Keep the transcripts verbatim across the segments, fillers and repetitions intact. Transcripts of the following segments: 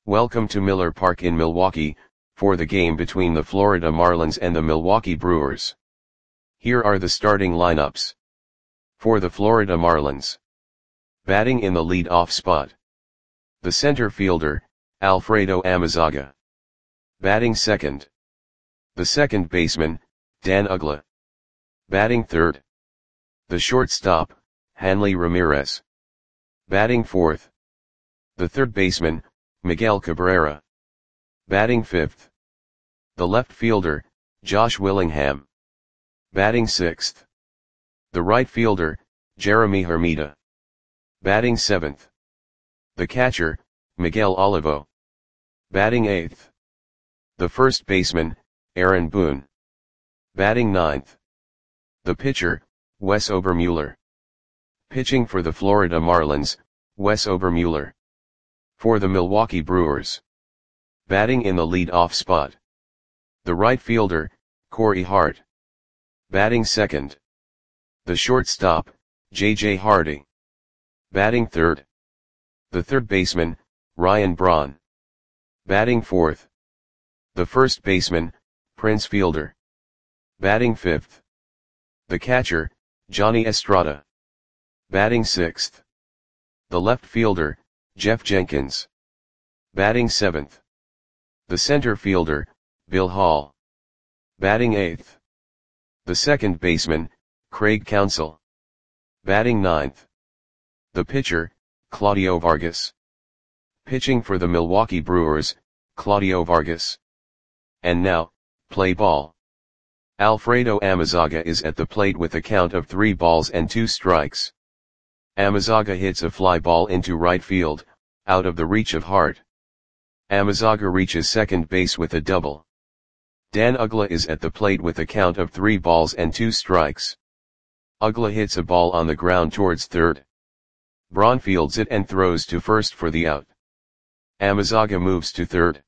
Welcome to Miller Park in Milwaukee, for the game between the Florida Marlins and the Milwaukee Brewers. Here are the starting lineups. For the Florida Marlins. Batting in the lead-off spot. The center fielder, Alfredo Amezaga. Batting second. The second baseman, Dan Uggla. Batting third. The shortstop, Hanley Ramirez. Batting fourth. The third baseman, Miguel Cabrera. Batting fifth. The left fielder, Josh Willingham. Batting sixth. The right fielder, Jeremy Hermida. Batting seventh. The catcher, Miguel Olivo. Batting eighth. The first baseman, Aaron Boone. Batting ninth. The pitcher, Wes Obermuller. Pitching for the Florida Marlins, Wes Obermuller. For the Milwaukee Brewers. Batting in the lead-off spot. The right fielder, Corey Hart. Batting second. The shortstop, J J Hardy. Batting third. The third baseman, Ryan Braun. Batting fourth. The first baseman, Prince Fielder. Batting fifth. The catcher, Johnny Estrada. Batting sixth. The left fielder, Jeff Jenkins. Batting seventh. The center fielder, Bill Hall. Batting eighth. The second baseman, Craig Counsell. Batting ninth. The pitcher, Claudio Vargas. Pitching for the Milwaukee Brewers, Claudio Vargas. And now, play ball. Alfredo Amezaga is at the plate with a count of three balls and two strikes. Amezaga hits a fly ball into right field, out of the reach of Hart. Amezaga reaches second base with a double. Dan Uggla is at the plate with a count of three balls and two strikes. Uggla hits a ball on the ground towards third. Braun fields it and throws to first for the out. Amezaga moves to third.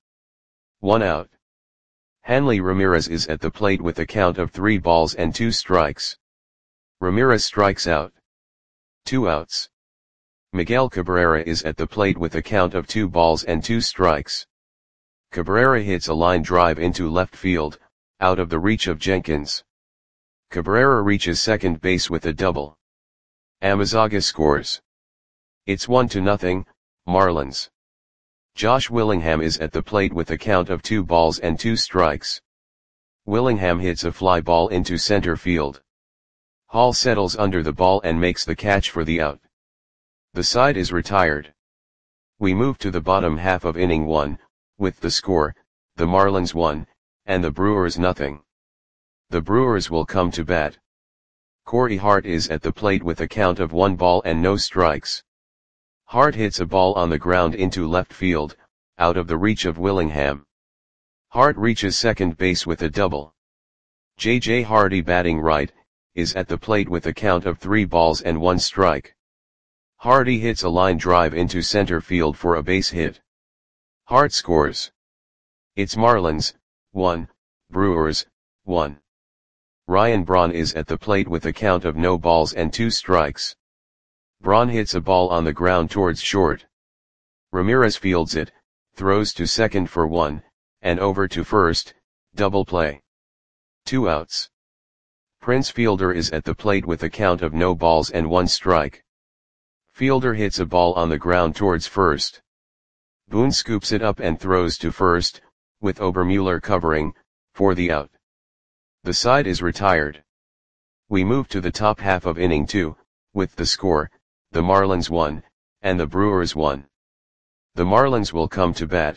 One out. Hanley Ramirez is at the plate with a count of three balls and two strikes. Ramirez strikes out. Two outs. Miguel Cabrera is at the plate with a count of two balls and two strikes. Cabrera hits a line drive into left field, out of the reach of Jenkins. Cabrera reaches second base with a double. Amezaga scores. It's one to nothing, Marlins. Josh Willingham is at the plate with a count of two balls and two strikes. Willingham hits a fly ball into center field. Hall settles under the ball and makes the catch for the out. The side is retired. We move to the bottom half of inning one, with the score, the Marlins one, and the Brewers nothing. The Brewers will come to bat. Corey Hart is at the plate with a count of one ball and no strikes. Hart hits a ball on the ground into left field, out of the reach of Willingham. Hart reaches second base with a double. J J Hardy, batting right, is at the plate with a count of three balls and one strike. Hardy hits a line drive into center field for a base hit. Hart scores. It's Marlins, one, Brewers, one. Ryan Braun is at the plate with a count of no balls and two strikes. Braun hits a ball on the ground towards short. Ramirez fields it, throws to second for one, and over to first, double play. Two outs. Prince Fielder is at the plate with a count of no balls and one strike. Fielder hits a ball on the ground towards first. Boone scoops it up and throws to first, with Obermuller covering, for the out. The side is retired. We move to the top half of inning two, with the score, the Marlins one, and the Brewers one. The Marlins will come to bat.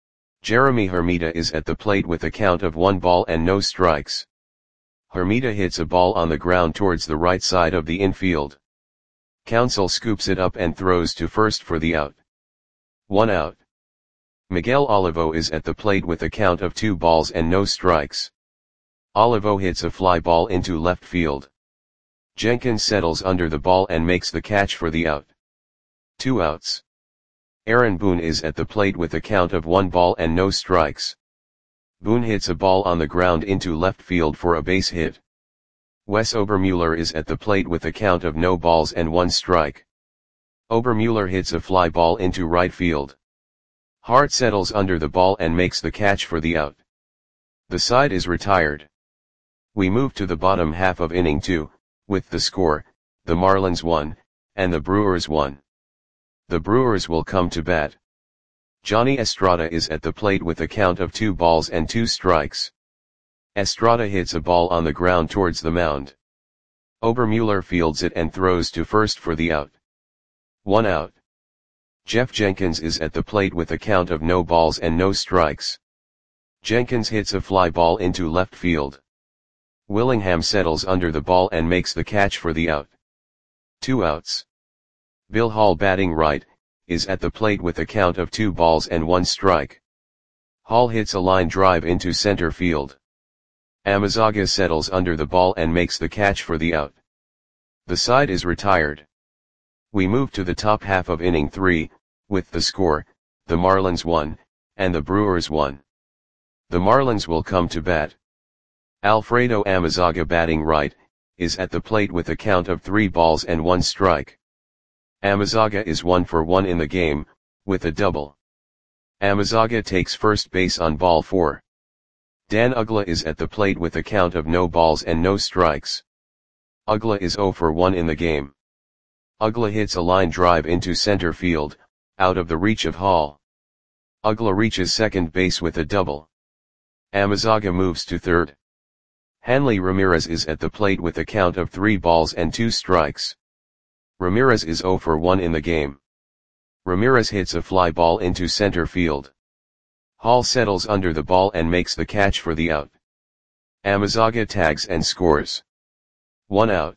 Jeremy Hermida is at the plate with a count of one ball and no strikes. Hermida hits a ball on the ground towards the right side of the infield. Counsell scoops it up and throws to first for the out. One out. Miguel Olivo is at the plate with a count of two balls and no strikes. Olivo hits a fly ball into left field. Jenkins settles under the ball and makes the catch for the out. Two outs. Aaron Boone is at the plate with a count of one ball and no strikes. Boone hits a ball on the ground into left field for a base hit. Wes Obermuller is at the plate with a count of no balls and one strike. Obermuller hits a fly ball into right field. Hart settles under the ball and makes the catch for the out. The side is retired. We move to the bottom half of inning two, with the score, the Marlins one, and the Brewers one. The Brewers will come to bat. Johnny Estrada is at the plate with a count of two balls and two strikes. Estrada hits a ball on the ground towards the mound. Obermueller fields it and throws to first for the out. One out. Jeff Jenkins is at the plate with a count of no balls and no strikes. Jenkins hits a fly ball into left field. Willingham settles under the ball and makes the catch for the out. Two outs. Bill Hall, batting right, is at the plate with a count of two balls and one strike. Hall hits a line drive into center field. Amezaga settles under the ball and makes the catch for the out. The side is retired. We move to the top half of inning three, with the score, the Marlins one, and the Brewers one. The Marlins will come to bat. Alfredo Amezaga, batting right, is at the plate with a count of three balls and one strike. Amezaga is one for one in the game, with a double. Amezaga takes first base on ball four. Dan Uggla is at the plate with a count of no balls and no strikes. Uggla is zero for one in the game. Uggla hits a line drive into center field, out of the reach of Hall. Uggla reaches second base with a double. Amezaga moves to third. Hanley Ramirez is at the plate with a count of three balls and two strikes. Ramirez is zero for one in the game. Ramirez hits a fly ball into center field. Hall settles under the ball and makes the catch for the out. Amezaga tags and scores. One out.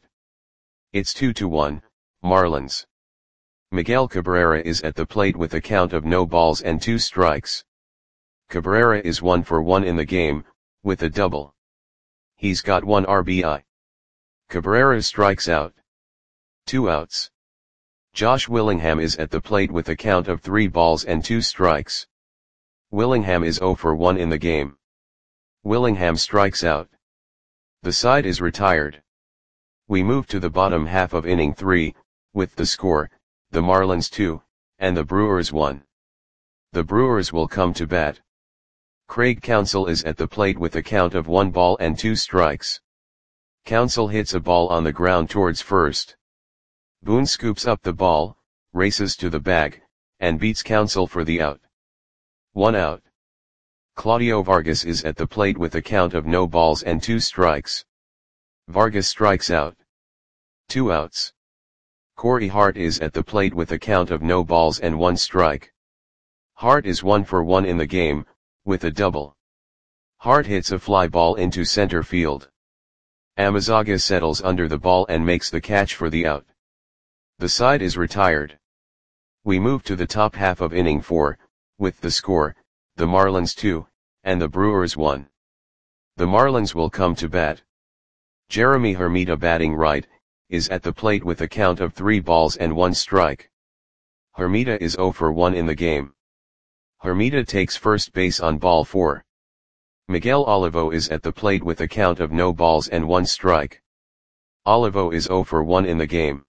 It's two to one, Marlins. Miguel Cabrera is at the plate with a count of no balls and two strikes. Cabrera is one for one in the game, with a double. He's got one R B I. Cabrera strikes out. Two outs. Josh Willingham is at the plate with a count of three balls and two strikes. Willingham is zero for one in the game. Willingham strikes out. The side is retired. We move to the bottom half of inning three, with the score, the Marlins two, and the Brewers one. The Brewers will come to bat. Craig Counsell is at the plate with a count of one ball and two strikes. Counsell hits a ball on the ground towards first. Boone scoops up the ball, races to the bag, and beats Counsell for the out. One out. Claudio Vargas is at the plate with a count of no balls and two strikes. Vargas strikes out. Two outs. Corey Hart is at the plate with a count of no balls and one strike. Hart is one for one in the game, with a double. Hart hits a fly ball into center field. Amezaga settles under the ball and makes the catch for the out. The side is retired. We move to the top half of inning four, with the score, the Marlins two, and the Brewers one. The Marlins will come to bat. Jeremy Hermida, batting right, is at the plate with a count of three balls and one strike. Hermida is zero for one in the game. Hermida takes first base on ball four. Miguel Olivo is at the plate with a count of no balls and one strike. Olivo is zero for one in the game.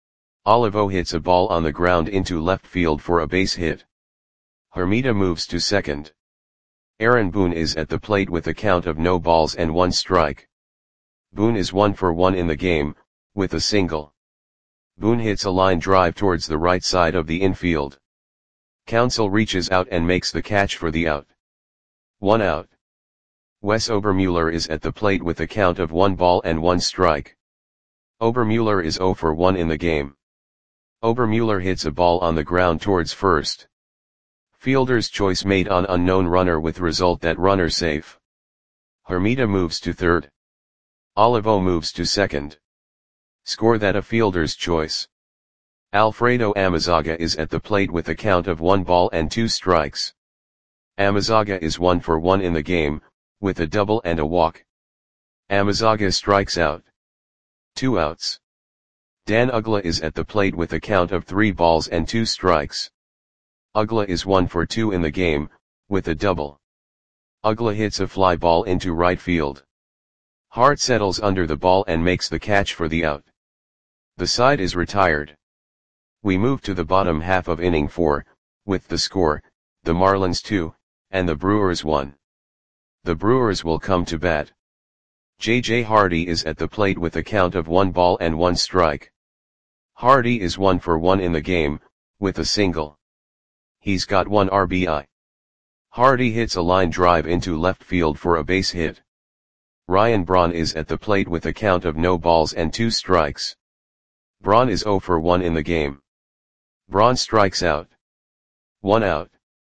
Olivo hits a ball on the ground into left field for a base hit. Hermida moves to second. Aaron Boone is at the plate with a count of no balls and one strike. Boone is one for one in the game, with a single. Boone hits a line drive towards the right side of the infield. Counsell reaches out and makes the catch for the out. One out. Wes Obermueller is at the plate with a count of one ball and one strike. Obermueller is zero for one in the game. Obermueller hits a ball on the ground towards first. Fielder's choice made on unknown runner with result that runner safe. Hermida moves to third. Olivo moves to second. Score that a fielder's choice. Alfredo Amezaga is at the plate with a count of one ball and two strikes. Amezaga is one for one in the game, with a double and a walk. Amezaga strikes out. Two outs. Dan Uggla is at the plate with a count of three balls and two strikes. Uggla is one for two in the game, with a double. Uggla hits a fly ball into right field. Hart settles under the ball and makes the catch for the out. The side is retired. We move to the bottom half of inning four, with the score, the Marlins two, and the Brewers one. The Brewers will come to bat. J J Hardy is at the plate with a count of one ball and one strike. Hardy is one for one in the game, with a single. He's got one R B I. Hardy hits a line drive into left field for a base hit. Ryan Braun is at the plate with a count of no balls and two strikes. Braun is zero for one in the game. Braun strikes out. One out.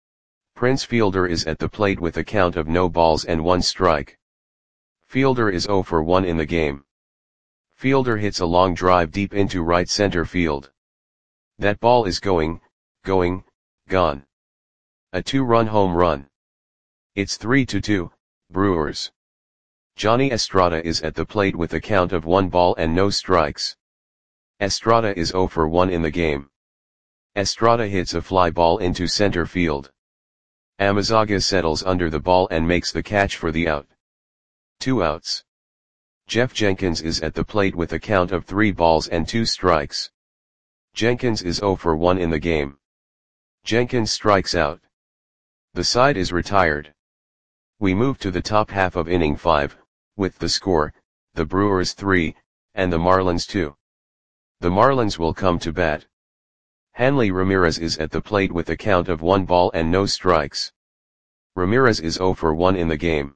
Prince Fielder is at the plate with a count of no balls and one strike. Fielder is zero for one in the game. Fielder hits a long drive deep into right center field. That ball is going, going, gone. A two-run home run. It's three to two, Brewers. Johnny Estrada is at the plate with a count of one ball and no strikes. Estrada is zero for one in the game. Estrada hits a fly ball into center field. Amezaga settles under the ball and makes the catch for the out. Two outs. Jeff Jenkins is at the plate with a count of three balls and two strikes. Jenkins is zero for one in the game. Jenkins strikes out. The side is retired. We move to the top half of inning five, with the score, the Brewers three, and the Marlins two. The Marlins will come to bat. Hanley Ramirez is at the plate with a count of one ball and no strikes. Ramirez is zero for one in the game.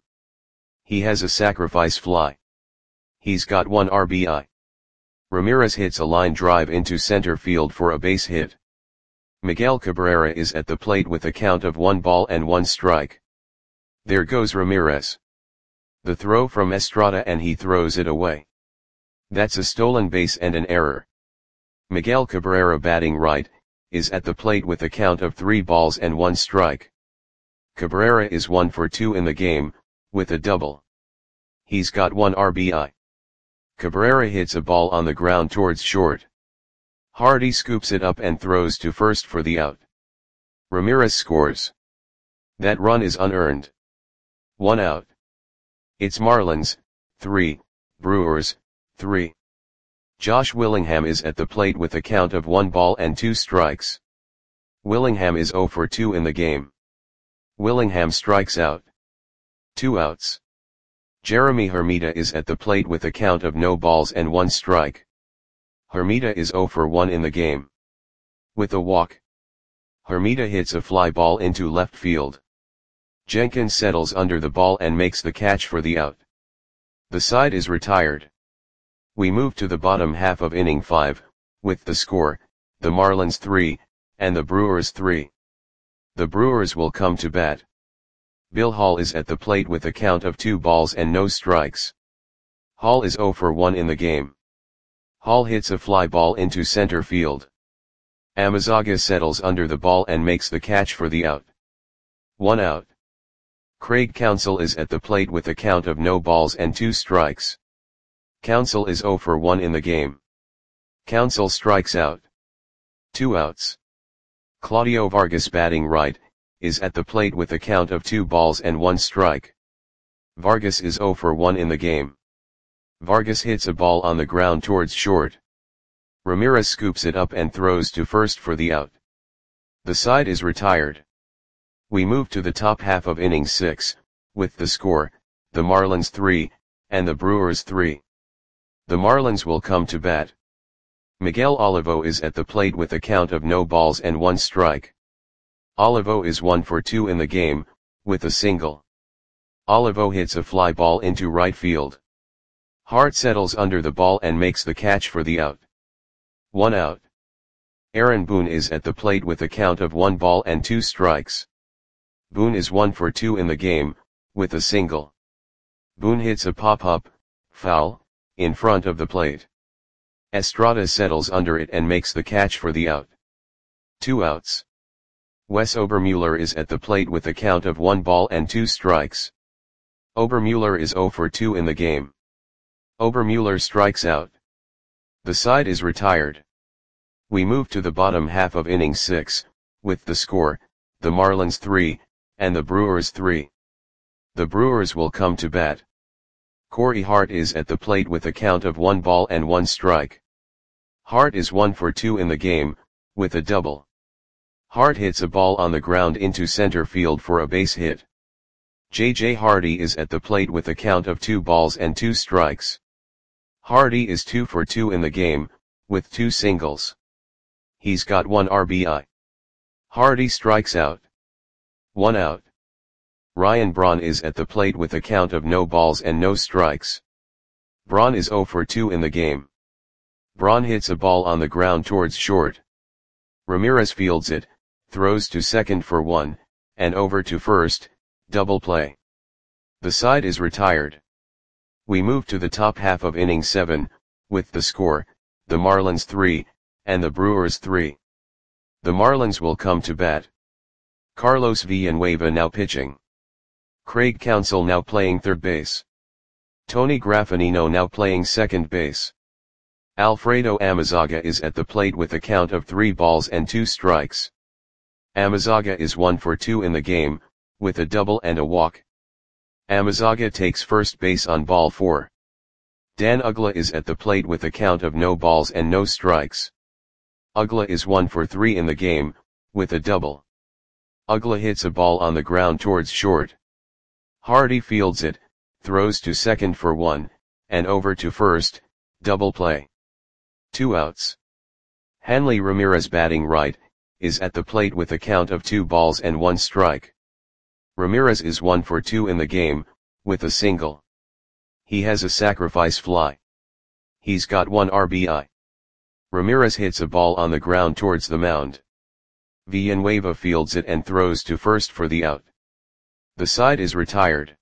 He has a sacrifice fly. He's got one R B I. Ramirez hits a line drive into center field for a base hit. Miguel Cabrera is at the plate with a count of one ball and one strike. There goes Ramirez. The throw from Estrada and he throws it away. That's a stolen base and an error. Miguel Cabrera, batting right, is at the plate with a count of three balls and one strike. Cabrera is one for two in the game, with a double. He's got one R B I. Cabrera hits a ball on the ground towards short. Hardy scoops it up and throws to first for the out. Ramirez scores. That run is unearned. One out. It's Marlins, three, Brewers, three. Josh Willingham is at the plate with a count of one ball and two strikes. Willingham is zero for two in the game. Willingham strikes out. Two outs. Jeremy Hermida is at the plate with a count of no balls and one strike. Hermida is zero for one in the game. With a walk. Hermida hits a fly ball into left field. Jenkins settles under the ball and makes the catch for the out. The side is retired. We move to the bottom half of inning five, with the score, the Marlins three, and the Brewers three. The Brewers will come to bat. Bill Hall is at the plate with a count of two balls and no strikes. Hall is zero for one in the game. Hall hits a fly ball into center field. Amezaga settles under the ball and makes the catch for the out. One out. Craig Counsell is at the plate with a count of no balls and two strikes. Counsell is zero for one in the game. Counsell strikes out. Two outs. Claudio Vargas, batting right, is at the plate with a count of two balls and one strike. Vargas is zero for one in the game. Vargas hits a ball on the ground towards short. Ramirez scoops it up and throws to first for the out. The side is retired. We move to the top half of inning six, with the score, the Marlins three, and the Brewers three. The Marlins will come to bat. Miguel Olivo is at the plate with a count of no balls and one strike. Olivo is one for two in the game, with a single. Olivo hits a fly ball into right field. Hart settles under the ball and makes the catch for the out. One out. Aaron Boone is at the plate with a count of one ball and two strikes. Boone is one for two in the game, with a single. Boone hits a pop-up, foul, in front of the plate. Estrada settles under it and makes the catch for the out. Two outs. Wes Obermuller is at the plate with a count of one ball and two strikes. Obermuller is zero for two in the game. Obermuller strikes out. The side is retired. We move to the bottom half of inning six, with the score, the Marlins three, and the Brewers three. The Brewers will come to bat. Corey Hart is at the plate with a count of one ball and one strike. Hart is one for two in the game, with a double. Hart hits a ball on the ground into center field for a base hit. J J Hardy is at the plate with a count of two balls and two strikes. Hardy is two for two in the game, with two singles. He's got one R B I. Hardy strikes out. One out. Ryan Braun is at the plate with a count of no balls and no strikes. Braun is zero for two in the game. Braun hits a ball on the ground towards short. Ramirez fields it, throws to second for one, and over to first, double play. The side is retired. We move to the top half of inning seven, with the score, the Marlins three, and the Brewers three. The Marlins will come to bat. Carlos Villanueva now pitching. Craig Counsell now playing third base. Tony Graffinino now playing second base. Alfredo Amezaga is at the plate with a count of three balls and two strikes. Amezaga is one for two in the game, with a double and a walk. Amezaga takes first base on ball four. Dan Uggla is at the plate with a count of no balls and no strikes. Uggla is one for three in the game, with a double. Uggla hits a ball on the ground towards short. Hardy fields it, throws to second for one, and over to first, double play. Two outs. Hanley Ramirez batting right, is at the plate with a count of two balls and one strike. Ramirez is one for two in the game, with a single. He has a sacrifice fly. He's got one R B I. Ramirez hits a ball on the ground towards the mound. Villanueva fields it and throws to first for the out. The side is retired.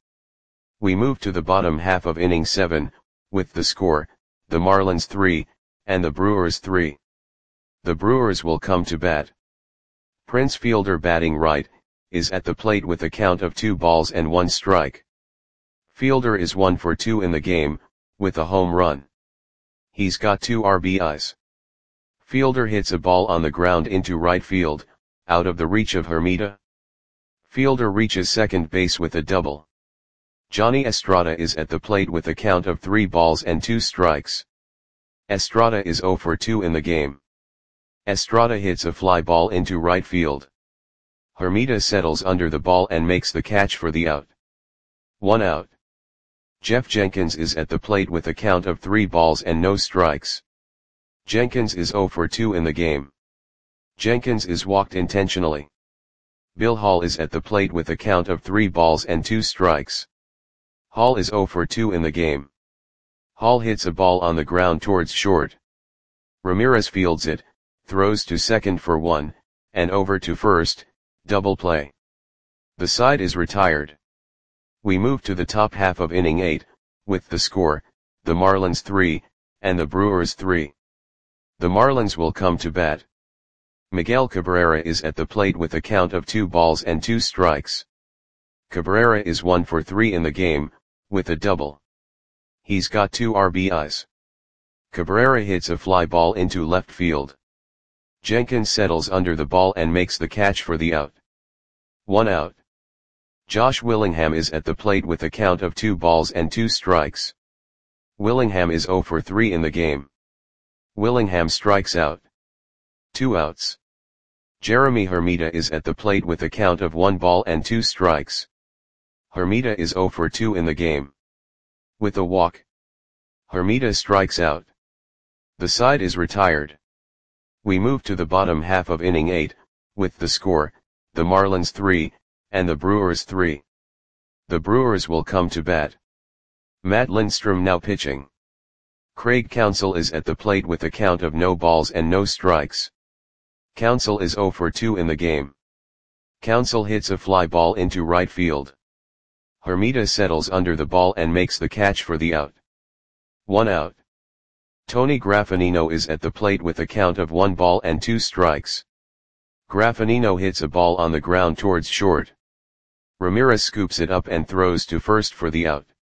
We move to the bottom half of inning seven, with the score, the Marlins three, and the Brewers three. The Brewers will come to bat. Prince Fielder batting right, is at the plate with a count of two balls and one strike. Fielder is one for two in the game, with a home run. He's got two R B Is. Fielder hits a ball on the ground into right field, out of the reach of Hermida. Fielder reaches second base with a double. Johnny Estrada is at the plate with a count of three balls and two strikes. Estrada is zero for two in the game. Estrada hits a fly ball into right field. Hermida settles under the ball and makes the catch for the out. One out. Jeff Jenkins is at the plate with a count of three balls and no strikes. Jenkins is zero for two in the game. Jenkins is walked intentionally. Bill Hall is at the plate with a count of three balls and two strikes. Hall is zero for two in the game. Hall hits a ball on the ground towards short. Ramirez fields it, throws to second for one, and over to first, double play. The side is retired. We move to the top half of inning eight, with the score, the Marlins three, and the Brewers three. The Marlins will come to bat. Miguel Cabrera is at the plate with a count of two balls and two strikes. Cabrera is one for three in the game, with a double. He's got two R B Is. Cabrera hits a fly ball into left field. Jenkins settles under the ball and makes the catch for the out. One out. Josh Willingham is at the plate with a count of two balls and two strikes. Willingham is zero for three in the game. Willingham strikes out. Two outs. Jeremy Hermida is at the plate with a count of one ball and two strikes. Hermida is zero for two in the game. With a walk. Hermida strikes out. The side is retired. We move to the bottom half of inning eight, with the score, the Marlins three, and the Brewers three. The Brewers will come to bat. Matt Lindstrom now pitching. Craig Counsell is at the plate with a count of no balls and no strikes. Counsell is zero for two in the game. Counsell hits a fly ball into right field. Hermida settles under the ball and makes the catch for the out. One out. Tony Graffinino is at the plate with a count of one ball and two strikes. Graffinino hits a ball on the ground towards short. Ramirez scoops it up and throws to first for the out.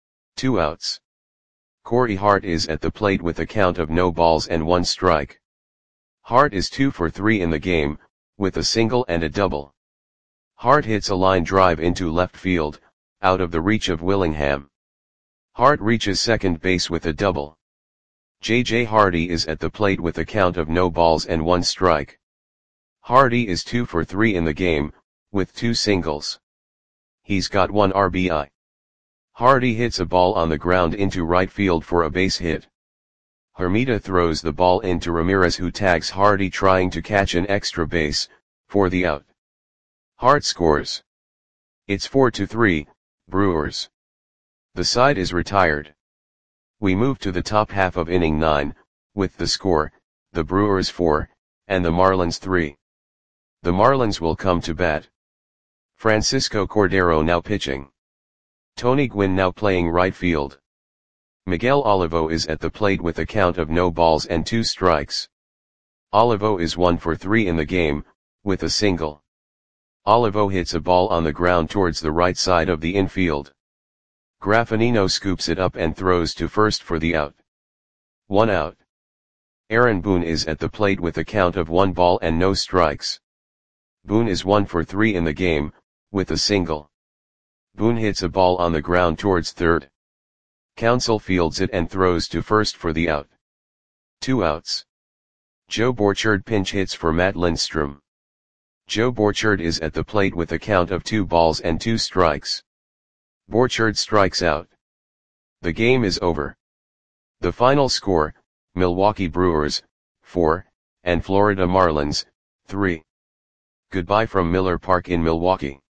Two outs. Corey Hart is at the plate with a count of no balls and one strike. Hart is two for three in the game, with a single and a double. Hart hits a line drive into left field, out of the reach of Willingham. Hart reaches second base with a double. J J Hardy is at the plate with a count of no balls and one strike. Hardy is two for three in the game, with two singles. He's got one R B I. Hardy hits a ball on the ground into right field for a base hit. Hermida throws the ball into Ramirez, who tags Hardy trying to catch an extra base, for the out. Hart scores. It's four to three, Brewers. The side is retired. We move to the top half of inning nine, with the score, the Brewers four, and the Marlins three. The Marlins will come to bat. Francisco Cordero now pitching. Tony Gwynn now playing right field. Miguel Olivo is at the plate with a count of no balls and two strikes. Olivo is one for three in the game, with a single. Olivo hits a ball on the ground towards the right side of the infield. Graffinino scoops it up and throws to first for the out. One out. Aaron Boone is at the plate with a count of one ball and no strikes. Boone is one for three in the game, with a single. Boone hits a ball on the ground towards third. Counsell fields it and throws to first for the out. Two outs. Joe Borchard pinch hits for Matt Lindstrom. Joe Borchard is at the plate with a count of two balls and two strikes. Borchard strikes out. The game is over. The final score, Milwaukee Brewers, four, and Florida Marlins, three. Goodbye from Miller Park in Milwaukee.